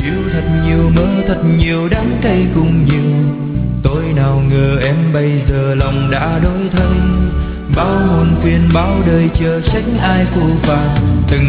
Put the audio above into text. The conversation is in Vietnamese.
Yêu thật nhiều, mơ thật nhiều, đắng cay cũng nhiều. Tôi nào ngờ em bây giờ lòng đã đổi thay. Bao muôn phiền bao đời chờ trách ai phũ phàng. Từng